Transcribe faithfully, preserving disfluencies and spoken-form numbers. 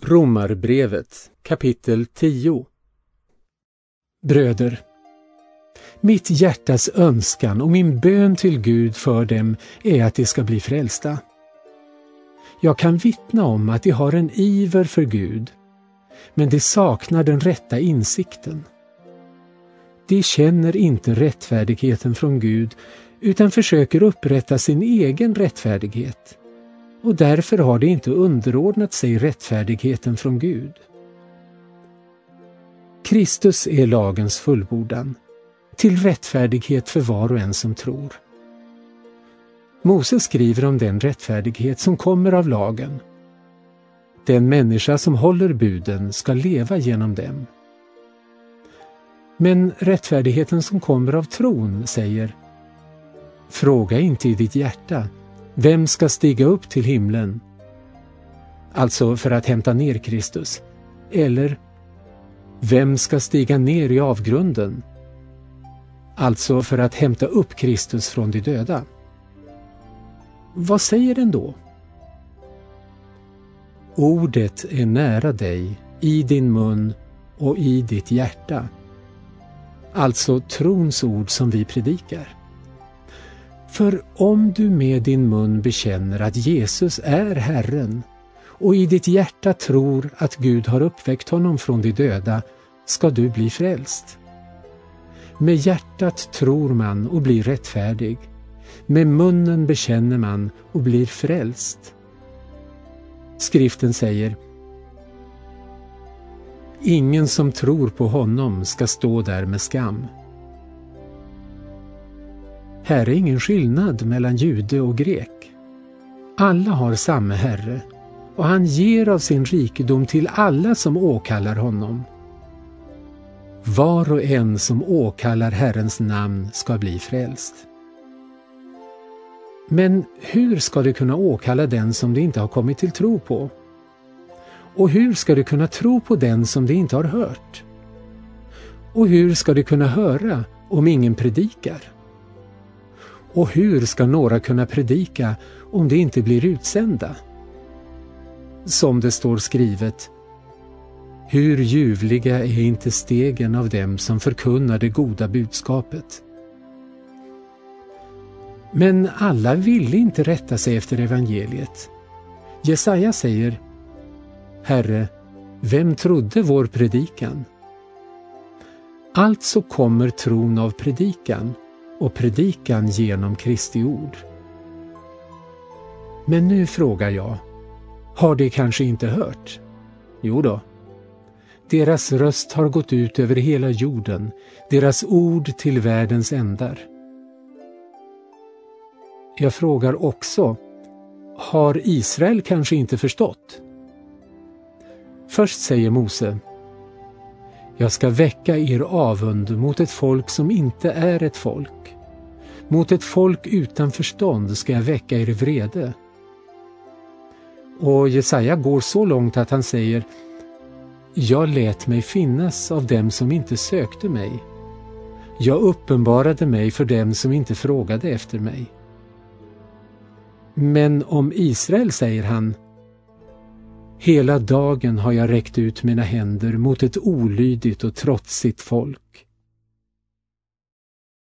Romarbrevet kapitel tio. Bröder, mitt hjärtas önskan och min bön till Gud för dem är att de ska bli frälsta. Jag kan vittna om att de har en iver för Gud, men de saknar den rätta insikten. De känner inte rättfärdigheten från Gud utan försöker upprätta sin egen rättfärdighet. Och därför har de inte underordnat sig rättfärdigheten från Gud. Kristus är lagens fullbordan, till rättfärdighet för var och en som tror. Moses skriver om den rättfärdighet som kommer av lagen. Den människa som håller buden ska leva genom dem. Men rättfärdigheten som kommer av tron säger: fråga inte i ditt hjärta, vem ska stiga upp till himlen? Alltså för att hämta ner Kristus. Eller, vem ska stiga ner i avgrunden? Alltså för att hämta upp Kristus från de döda. Vad säger den då? Ordet är nära dig, i din mun och i ditt hjärta. Alltså trons ord som vi predikar. För om du med din mun bekänner att Jesus är Herren och i ditt hjärta tror att Gud har uppväckt honom från de döda, ska du bli frälst. Med hjärtat tror man och blir rättfärdig. Med munnen bekänner man och blir frälst. Skriften säger: ingen som tror på honom ska stå där med skam. Här är ingen skillnad mellan jude och grek. Alla har samma Herre, och han ger av sin rikedom till alla som åkallar honom. Var och en som åkallar Herrens namn ska bli frälst. Men hur ska de kunna åkalla den som de inte har kommit till tro på? Och hur ska de kunna tro på den som de inte har hört? Och hur ska de kunna höra om ingen predikar? Och hur ska några kunna predika om de inte blir utsända? Som det står skrivet: hur ljuvliga är inte stegen av dem som förkunnar det goda budskapet. Men alla ville inte rätta sig efter evangeliet. Jesaja säger: Herre, vem trodde vår predikan? Alltså kommer tron av predikan, och predikan genom Kristi ord. Men nu frågar jag, har de kanske inte hört? Jo då. Deras röst har gått ut över hela jorden, deras ord till världens ändar. Jag frågar också, har Israel kanske inte förstått? Först säger Mose: jag ska väcka er avund mot ett folk som inte är ett folk. Mot ett folk utan förstånd ska jag väcka er vrede. Och Jesaja går så långt att han säger: jag lät mig finnas av dem som inte sökte mig. Jag uppenbarade mig för dem som inte frågade efter mig. Men om Israel säger han: hela dagen har jag räckt ut mina händer mot ett olydigt och trotsigt folk.